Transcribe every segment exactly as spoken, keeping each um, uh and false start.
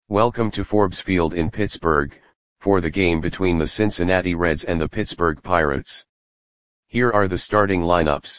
Welcome to Forbes Field in Pittsburgh, for the game between the Cincinnati Reds and the Pittsburgh Pirates. Here are the starting lineups.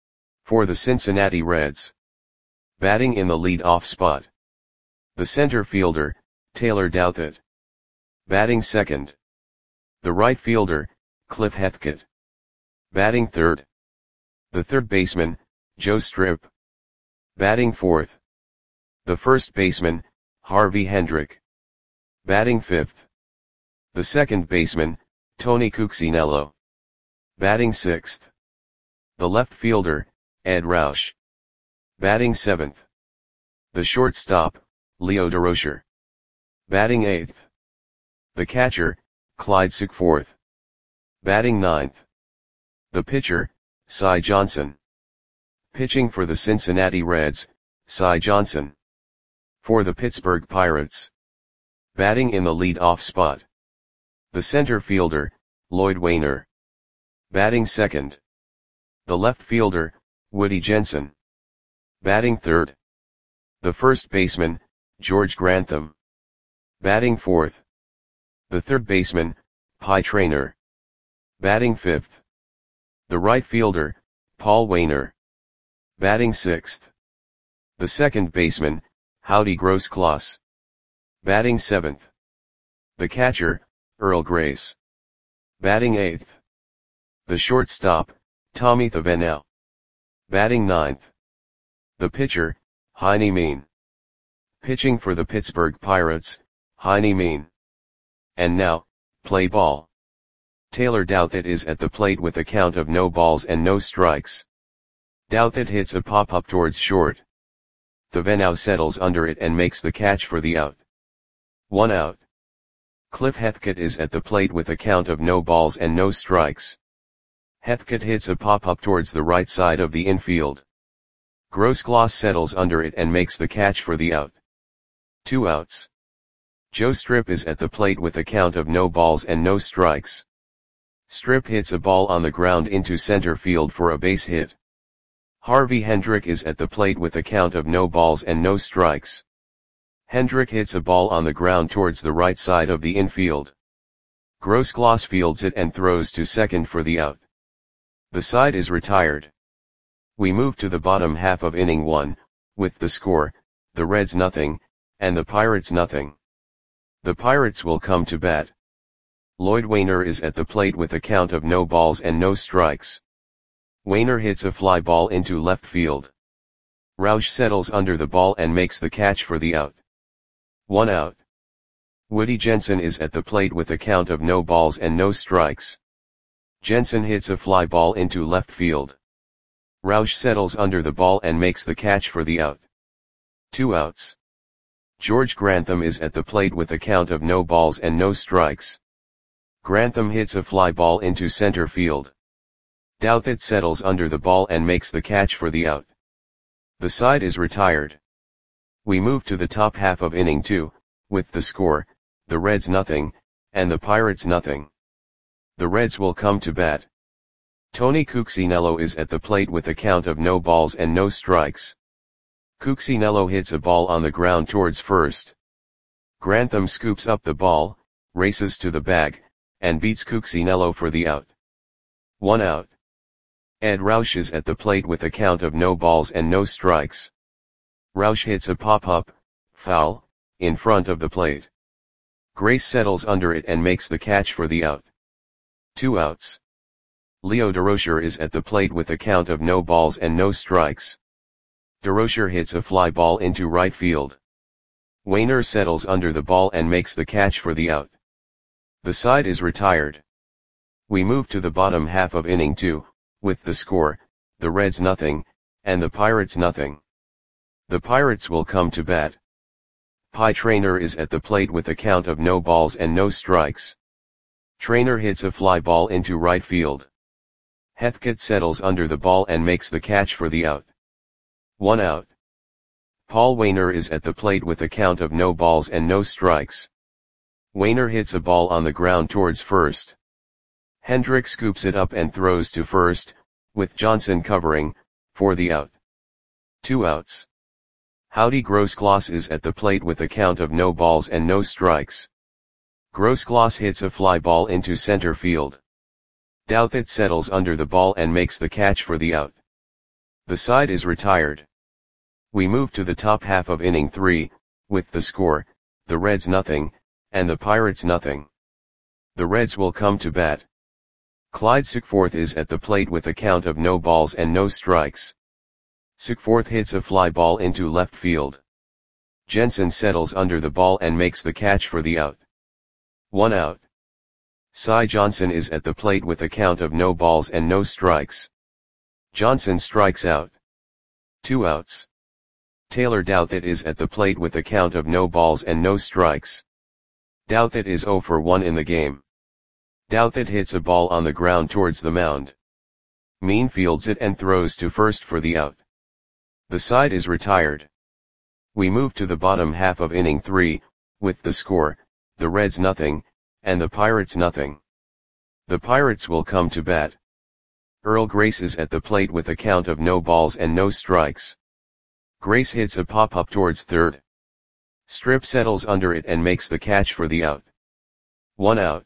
For the Cincinnati Reds. Batting in the lead-off spot. The center fielder, Taylor Douthit. Batting second. The right fielder, Cliff Hethkett. Batting third. The third baseman, Joe Strip. Batting fourth. The first baseman, Harvey Hendrick. Batting fifth. The second baseman, Tony Cuccinello. Batting sixth. The left fielder, Ed Roush. Batting seventh. The shortstop, Leo Durocher. Batting eighth. The catcher, Clyde Sukeforth. Batting ninth. The pitcher, Cy Johnson. Pitching for the Cincinnati Reds, Cy Johnson. For the Pittsburgh Pirates. Batting in the lead-off spot. The center fielder, Lloyd Waner. Batting second. The left fielder, Woody Jensen. Batting third. The first baseman, George Grantham. Batting fourth. The third baseman, Pie Traynor. Batting fifth. The right fielder, Paul Waner. Batting sixth. The second baseman, Howdy Grosskloss. Batting seventh. The catcher, Earl Grace. Batting eighth. The shortstop, Tommy Thavenau. Batting ninth. The pitcher, Heine Mean. Pitching for the Pittsburgh Pirates, Heine Mean. And now, play ball. Taylor Douthit is at the plate with a count of no balls and no strikes. Douthit hits a pop-up towards short. Thavenau settles under it and makes the catch for the out. One out. Cliff Hethkett is at the plate with a count of no balls and no strikes. Hethkett hits a pop-up towards the right side of the infield. Grosskloss settles under it and makes the catch for the out. Two outs. Joe Strip is at the plate with a count of no balls and no strikes. Strip hits a ball on the ground into center field for a base hit. Harvey Hendrick is at the plate with a count of no balls and no strikes. Hendrick hits a ball on the ground towards the right side of the infield. Grosskloss fields it and throws to second for the out. The side is retired. We move to the bottom half of inning one, with the score, the Reds nothing, and the Pirates nothing. The Pirates will come to bat. Lloyd Waner is at the plate with a count of no balls and no strikes. Waner hits a fly ball into left field. Roush settles under the ball and makes the catch for the out. One out. Woody Jensen is at the plate with a count of no balls and no strikes. Jensen hits a fly ball into left field. Roush settles under the ball and makes the catch for the out. Two outs. George Grantham is at the plate with a count of no balls and no strikes. Grantham hits a fly ball into center field. Douthit settles under the ball and makes the catch for the out. The side is retired. We move to the top half of inning two, with the score, the Reds nothing, and the Pirates nothing. The Reds will come to bat. Tony Cuccinello is at the plate with a count of no balls and no strikes. Cuccinello hits a ball on the ground towards first. Grantham scoops up the ball, races to the bag, and beats Cuccinello for the out. One out. Ed Roush is at the plate with a count of no balls and no strikes. Roush hits a pop-up, foul, in front of the plate. Grace settles under it and makes the catch for the out. Two outs. Leo Durocher is at the plate with a count of no balls and no strikes. Durocher hits a fly ball into right field. Waner settles under the ball and makes the catch for the out. The side is retired. We move to the bottom half of inning two, with the score, the Reds nothing, and the Pirates nothing. The Pirates will come to bat. Pie Traynor is at the plate with a count of no balls and no strikes. Traynor hits a fly ball into right field. Hethkett settles under the ball and makes the catch for the out. One out. Paul Waner is at the plate with a count of no balls and no strikes. Waner hits a ball on the ground towards first. Hendrick scoops it up and throws to first, with Johnson covering, for the out. Two outs. Howdy Grossgloss is at the plate with a count of no balls and no strikes. Grossgloss hits a fly ball into center field. Douthit settles under the ball and makes the catch for the out. The side is retired. We move to the top half of inning three, with the score, the Reds nothing, and the Pirates nothing. The Reds will come to bat. Clyde Sickforth is at the plate with a count of no balls and no strikes. Sickforth hits a fly ball into left field. Jensen settles under the ball and makes the catch for the out. One out. Cy Johnson is at the plate with a count of no balls and no strikes. Johnson strikes out. Two outs. Taylor Douthit is at the plate with a count of no balls and no strikes. Douthit is oh for one in the game. Douthit hits a ball on the ground towards the mound. Mean fields it and throws to first for the out. The side is retired. We move to the bottom half of inning three, with the score, the Reds nothing, and the Pirates nothing. The Pirates will come to bat. Earl Grace is at the plate with a count of no balls and no strikes. Grace hits a pop-up towards third. Strip settles under it and makes the catch for the out. One out.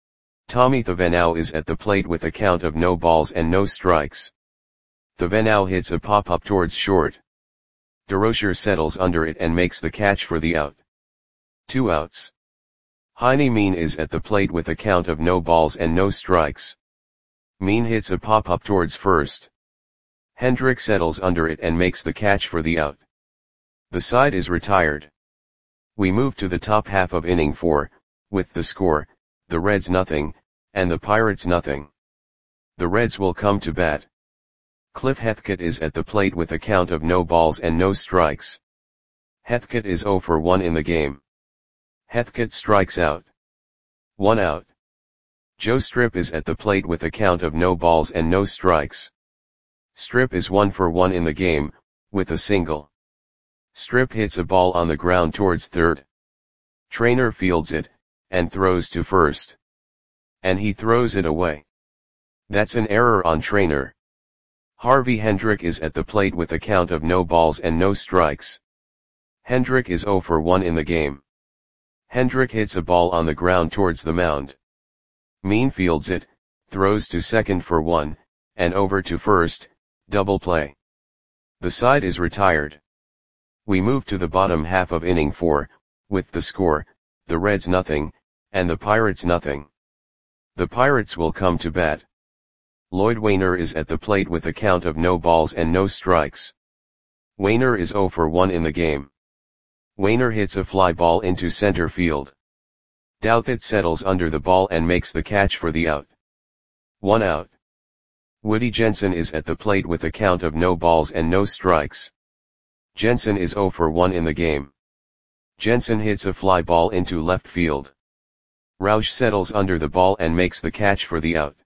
Tommy Thevenot is at the plate with a count of no balls and no strikes. Thevenot hits a pop-up towards short. DeRocher settles under it and makes the catch for the out. Two outs. Heine Mean is at the plate with a count of no balls and no strikes. Mean hits a pop-up towards first. Hendrick settles under it and makes the catch for the out. The side is retired. We move to the top half of inning four, with the score, the Reds nothing, and the Pirates nothing. The Reds will come to bat. Cliff Heathcote is at the plate with a count of no balls and no strikes. Heathcote is oh for one in the game. Heathcote strikes out. One out. Joe Strip is at the plate with a count of no balls and no strikes. Strip is one for one in the game, with a single. Strip hits a ball on the ground towards third. Trainer fields it, and throws to first. And he throws it away. That's an error on Trainer. Harvey Hendrick is at the plate with a count of no balls and no strikes. Hendrick is oh for one in the game. Hendrick hits a ball on the ground towards the mound. Mean fields it, throws to second for one, and over to first, double play. The side is retired. We move to the bottom half of inning four, with the score, the Reds nothing, and the Pirates nothing. The Pirates will come to bat. Lloyd Wainer is at the plate with a count of no balls and no strikes. Wainer is oh for one in the game. Wainer hits a fly ball into center field. Douthit settles under the ball and makes the catch for the out. One out. Woody Jensen is at the plate with a count of no balls and no strikes. Jensen is oh for one in the game. Jensen hits a fly ball into left field. Roush settles under the ball and makes the catch for the out.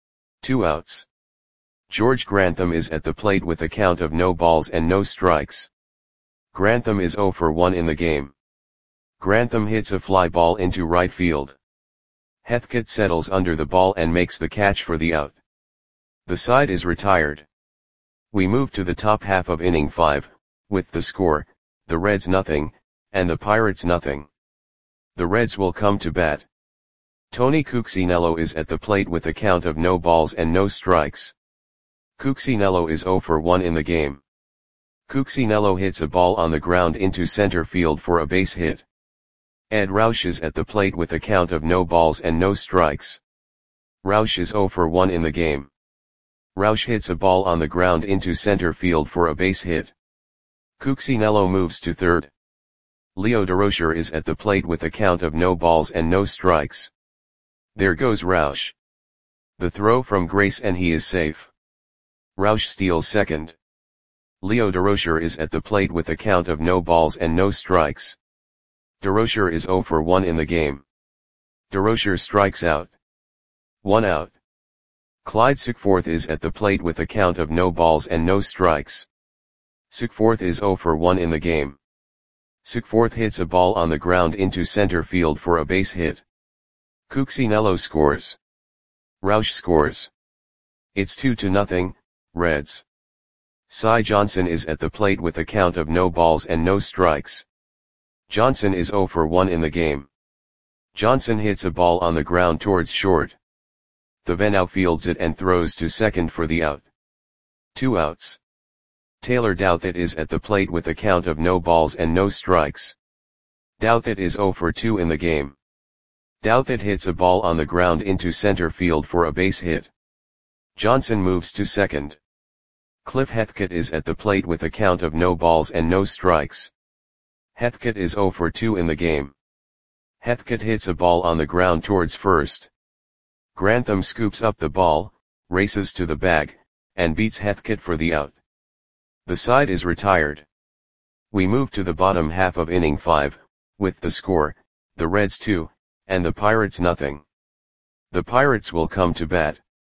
Two outs. George Grantham is at the plate with a count of no balls and no strikes. Grantham is oh for one in the game. Grantham hits a fly ball into right field. Heathcote settles under the ball and makes the catch for the out. The side is retired. We move to the top half of inning five, with the score, the Reds nothing, and the Pirates nothing. The Reds will come to bat. Tony Cuccinello is at the plate with a count of no balls and no strikes. Cuccinello is oh for one in the game. Cuccinello hits a ball on the ground into center field for a base hit. Ed Roush is at the plate with a count of no balls and no strikes. Roush is oh for one in the game. Roush hits a ball on the ground into center field for a base hit. Cuccinello moves to third. Leo DeRocher is at the plate with a count of no balls and no strikes. There goes Roush. The throw from Grace and he is safe. Roush steals second. Leo DeRocher is at the plate with a count of no balls and no strikes. DeRocher is oh for one in the game. DeRocher strikes out. One out. Clyde Sickforth is at the plate with a count of no balls and no strikes. Sickforth is oh for one in the game. Sickforth hits a ball on the ground into center field for a base hit. Cuccinello scores. Roush scores. It's two to nothing, Reds. Cy Johnson is at the plate with a count of no balls and no strikes. Johnson is zero for one in the game. Johnson hits a ball on the ground towards short. Thevenot fields it and throws to second for the out. Two outs. Taylor Douthit is at the plate with a count of no balls and no strikes. Douthit is zero for two in the game. Douthit hits a ball on the ground into center field for a base hit. Johnson moves to second. Cliff Heathcote is at the plate with a count of no balls and no strikes. Heathcote is zero for two in the game. Heathcote hits a ball on the ground towards first. Grantham scoops up the ball, races to the bag, and beats Heathcote for the out. The side is retired. We move to the bottom half of inning five, with the score, the Reds two, and the Pirates nothing. The Pirates will come to bat.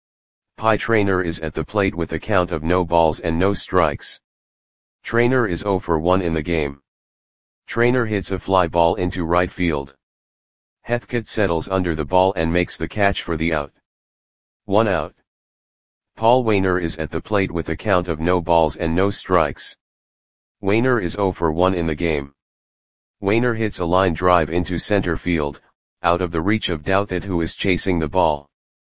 Pie Traynor is at the plate with a count of no balls and no strikes. Traynor is zero for one in the game. Traynor hits a fly ball into right field. Heathcote settles under the ball and makes the catch for the out. One out. Paul Waner is at the plate with a count of no balls and no strikes. Waner is zero for one in the game. Waner hits a line drive into center field, out of the reach of Douthit, who is chasing the ball.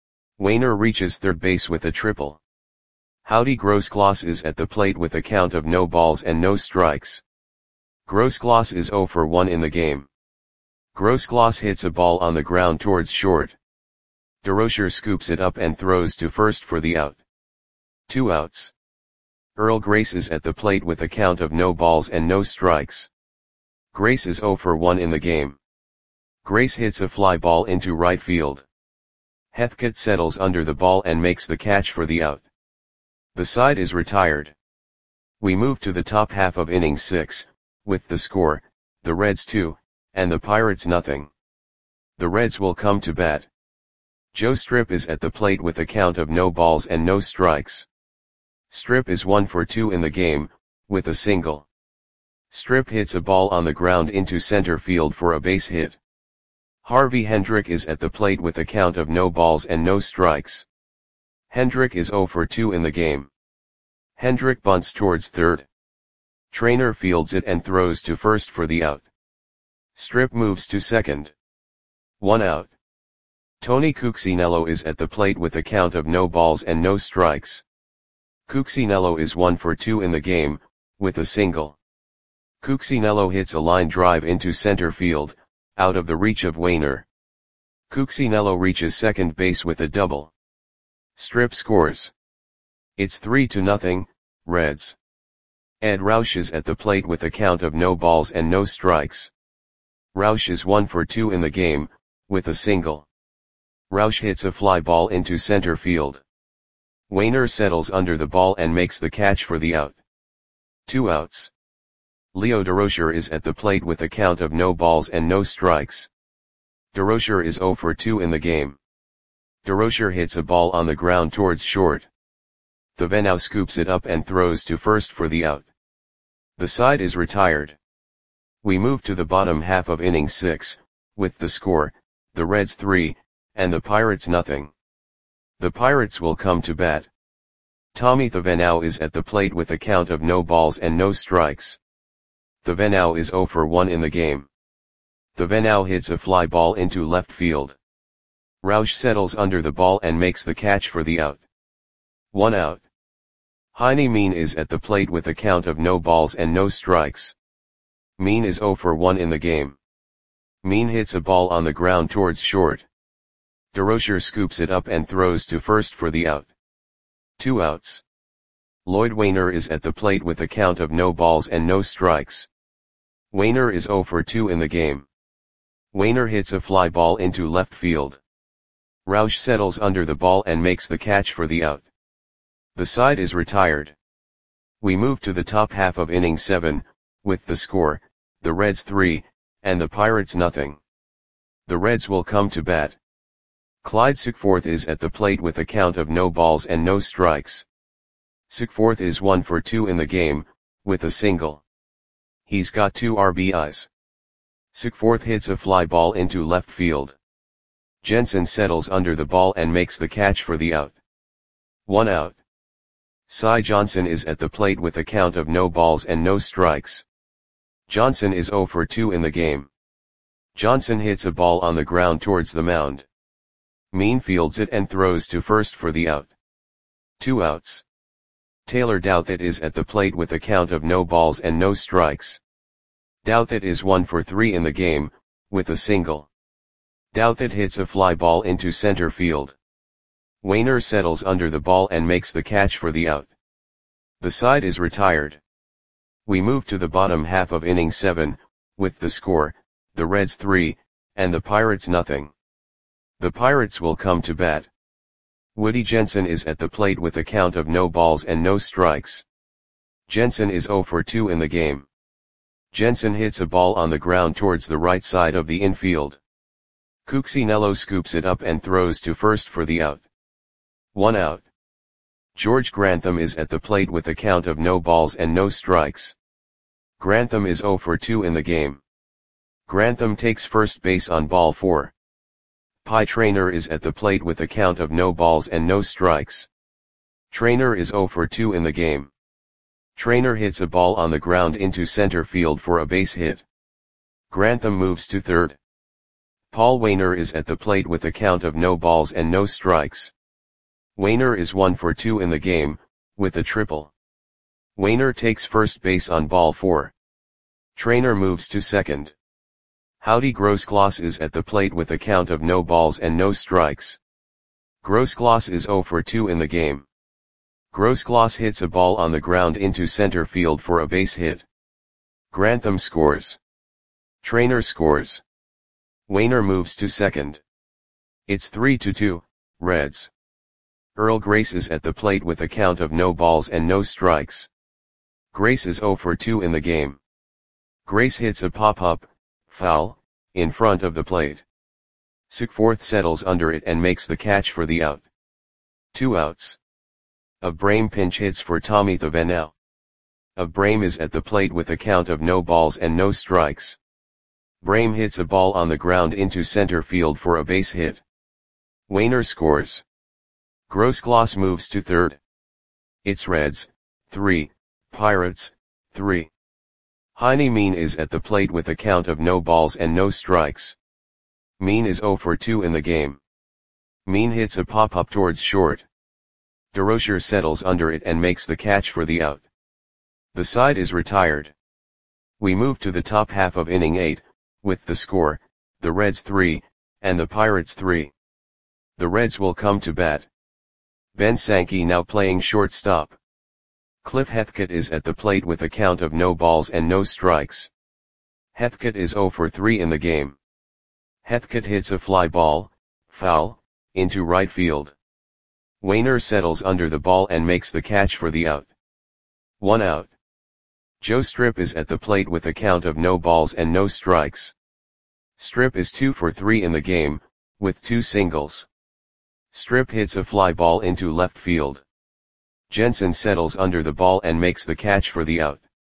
Waner reaches third base with a triple. Howdy Grossgloss is at the plate with a count of no balls and no strikes. Grossgloss is zero for one in the game. Grossgloss hits a ball on the ground towards short. DeRocher scoops it up and throws to first for the out. Two outs. Earl Grace is at the plate with a count of no balls and no strikes. Grace is zero for one in the game. Grace hits a fly ball into right field. Heathcote settles under the ball and makes the catch for the out. The side is retired. We move to the top half of inning six, with the score, the Reds two, and the Pirates nothing. The Reds will come to bat. Joe Strip is at the plate with a count of no balls and no strikes. Strip is one for two in the game, with a single. Strip hits a ball on the ground into center field for a base hit. Harvey Hendrick is at the plate with a count of no balls and no strikes. Hendrick is zero for two in the game. Hendrick bunts towards third. Traynor fields it and throws to first for the out. Strip moves to second. One out. Tony Cuccinello is at the plate with a count of no balls and no strikes. Cuccinello is one for two in the game, with a single. Cuccinello hits a line drive into center field, out of the reach of Waner. Cuccinello reaches second base with a double. Strip scores. It's three to nothing, Reds. Ed Roush is at the plate with a count of no balls and no strikes. Roush is one for two in the game, with a single. Roush hits a fly ball into center field. Waner settles under the ball and makes the catch for the out. Two outs. Leo DeRocher is at the plate with a count of no balls and no strikes. DeRocher is zero for two in the game. DeRocher hits a ball on the ground towards short. Thevenot scoops it up and throws to first for the out. The side is retired. We move to the bottom half of inning six, with the score, the Reds three, and the Pirates nothing. The Pirates will come to bat. Tommy Thevenot is at the plate with a count of no balls and no strikes. Thevenot is zero for one in the game. Thevenot hits a fly ball into left field. Roush settles under the ball and makes the catch for the out. One out. Heine Mean is at the plate with a count of no balls and no strikes. Mean is zero for one in the game. Mean hits a ball on the ground towards short. DeRocher scoops it up and throws to first for the out. Two outs. Lloyd Waner is at the plate with a count of no balls and no strikes. Waner is zero for two in the game. Waner hits a fly ball into left field. Roush settles under the ball and makes the catch for the out. The side is retired. We move to the top half of inning seven, with the score, the Reds three, and the Pirates nothing. The Reds will come to bat. Clyde Sickforth is at the plate with a count of no balls and no strikes. Sickforth is one for two in the game, with a single. He's got two R B Is. Sickforth hits a fly ball into left field. Jensen settles under the ball and makes the catch for the out. One out. Cy Johnson is at the plate with a count of no balls and no strikes. Johnson is zero for two in the game. Johnson hits a ball on the ground towards the mound. Mean fields it and throws to first for the out. Two outs. Taylor Douthit is at the plate with a count of no balls and no strikes. Douthit is one for three in the game, with a single. Douthit hits a fly ball into center field. Wainer settles under the ball and makes the catch for the out. The side is retired. We move to the bottom half of inning seven, with the score, the Reds three, and the Pirates nothing. The Pirates will come to bat. Woody Jensen is at the plate with a count of no balls and no strikes. Jensen is zero for two in the game. Jensen hits a ball on the ground towards the right side of the infield. Cuccinello scoops it up and throws to first for the out. One out. George Grantham is at the plate with a count of no balls and no strikes. Grantham is zero for two in the game. Grantham takes first base on ball four. Pie Traynor is at the plate with a count of no balls and no strikes. Traynor is zero for two in the game. Traynor hits a ball on the ground into center field for a base hit. Grantham moves to third. Paul Wainer is at the plate with a count of no balls and no strikes. Wainer is one for two in the game, with a triple. Wainer takes first base on ball four. Traynor moves to second. Howdy Grossgloss is at the plate with a count of no balls and no strikes. Grossgloss is zero for two in the game. Grossgloss hits a ball on the ground into center field for a base hit. Grantham scores. Traynor scores. Wainer moves to second. It's three to two, Reds. Earl Grace is at the plate with a count of no balls and no strikes. Grace is zero for two in the game. Grace hits a pop-up, foul, in front of the plate. Sickforth settles under it and makes the catch for the out. Two outs. Of Brame pinch hits for Tommy Thavenau. Of Brame is at the plate with a count of no balls and no strikes. Brame hits a ball on the ground into center field for a base hit. Wainer scores. Grossgloss moves to third. It's Reds, three, Pirates, three. Heine Mean is at the plate with a count of no balls and no strikes. Mean is zero for two in the game. Mean hits a pop-up towards short. DeRocher settles under it and makes the catch for the out. The side is retired. We move to the top half of inning eight, with the score, the Reds three, and the Pirates three. The Reds will come to bat. Ben Sankey now playing shortstop. Cliff Heathcote is at the plate with a count of no balls and no strikes. Heathcote is zero for three in the game. Heathcote hits a fly ball, foul, into right field. Wainer settles under the ball and makes the catch for the out. One out. Joe Strip is at the plate with a count of no balls and no strikes. Strip is two for three in the game, with two singles. Strip hits a fly ball into left field. Jensen settles under the ball and makes the catch for the out.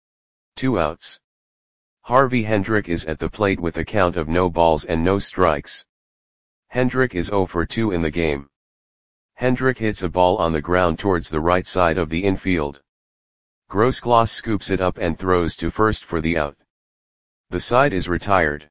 Two outs. Harvey Hendrick is at the plate with a count of no balls and no strikes. Hendrick is zero for two in the game. Hendrick hits a ball on the ground towards the right side of the infield. Grossgloss scoops it up and throws to first for the out. The side is retired.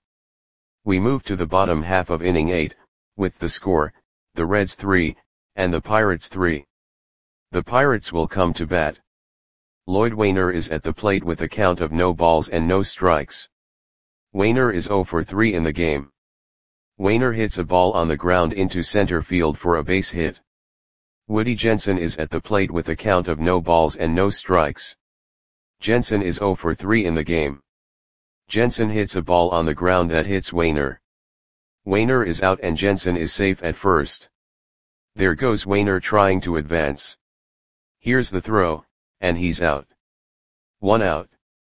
We move to the bottom half of inning eight, with the score, the Reds three, and the Pirates three. The Pirates will come to bat. Lloyd Wainer is at the plate with a count of no balls and no strikes. Wainer is zero for three in the game. Wainer hits a ball on the ground into center field for a base hit. Woody Jensen is at the plate with a count of no balls and no strikes. Jensen is zero for three in the game. Jensen hits a ball on the ground that hits Wainer. Wainer is out and Jensen is safe at first. There goes Wainer trying to advance. Here's the throw, and he's out. One out.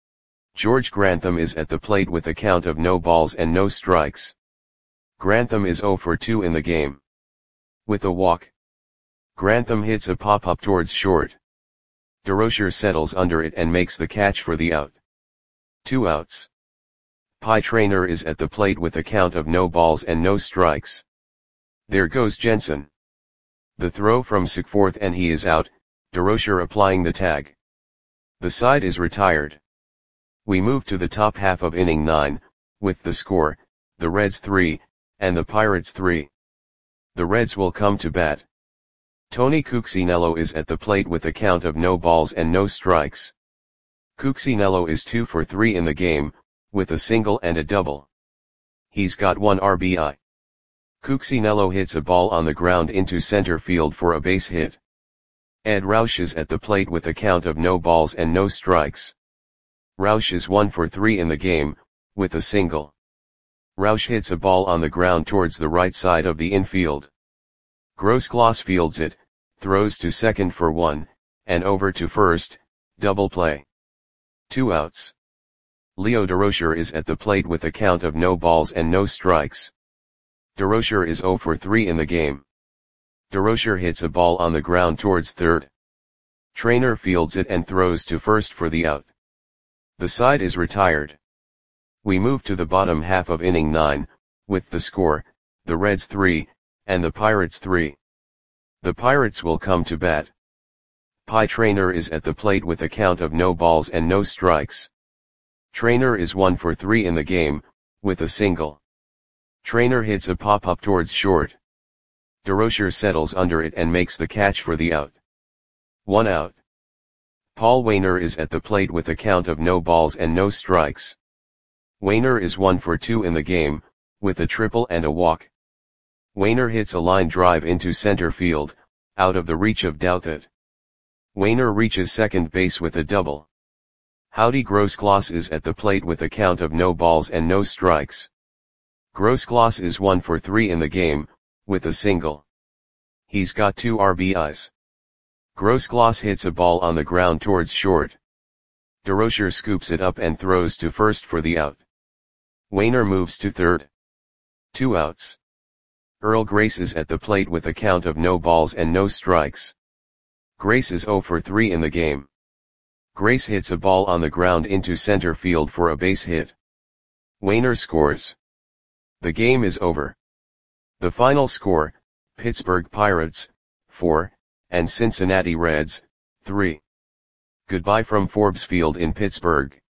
George Grantham is at the plate with a count of no balls and no strikes. Grantham is zero for two in the game. With a walk. Grantham hits a pop-up towards short. DeRocher settles under it and makes the catch for the out. Two outs. Pie Traynor is at the plate with a count of no balls and no strikes. There goes Jensen. The throw from Sickforth and he is out. DeRocher applying the tag. The side is retired. We move to the top half of inning nine, with the score, the Reds three, and the Pirates three. The Reds will come to bat. Tony Cuccinello is at the plate with a count of no balls and no strikes. Cuccinello is two for three in the game, with a single and a double. He's got one R B I. Cuccinello hits a ball on the ground into center field for a base hit. Ed Roush is at the plate with a count of no balls and no strikes. Roush is one for three in the game, with a single. Roush hits a ball on the ground towards the right side of the infield. Grosgloss fields it, throws to second for one, and over to first, double play. Two outs. Leo Durocher is at the plate with a count of no balls and no strikes. Durocher is zero for three in the game. Durocher hits a ball on the ground towards third. Trainer fields it and throws to first for the out. The side is retired. We move to the bottom half of inning nine, with the score, the Reds three, and the Pirates three. The Pirates will come to bat. Pie Trainer is at the plate with a count of no balls and no strikes. Trainer is one for three in the game, with a single. Trainer hits a pop-up towards short. Durocher settles under it and makes the catch for the out. One out. Paul Waner is at the plate with a count of no balls and no strikes. Waner is one for two in the game, with a triple and a walk. Waner hits a line drive into center field, out of the reach of Douthit. Waner reaches second base with a double. Howdy Grosgloss is at the plate with a count of no balls and no strikes. Grosgloss is one for three in the game, with a single. He's got two R B Is. Grosgloss hits a ball on the ground towards short. Durocher scoops it up and throws to first for the out. Waner moves to third. Two outs. Earl Grace is at the plate with a count of no balls and no strikes. Grace is zero for three in the game. Grace hits a ball on the ground into center field for a base hit. Waner scores. The game is over. The final score, Pittsburgh Pirates, four, and Cincinnati Reds, three. Goodbye from Forbes Field in Pittsburgh.